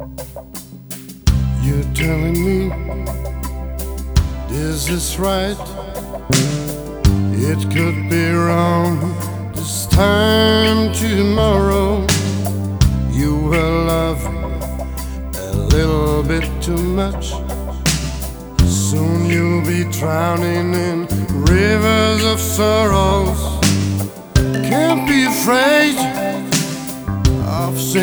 You're telling me this is right. It could be wrong this time tomorrow. You will love a little bit too much. Soon you'll be drowning in rivers of sorrows. Can't be afraid of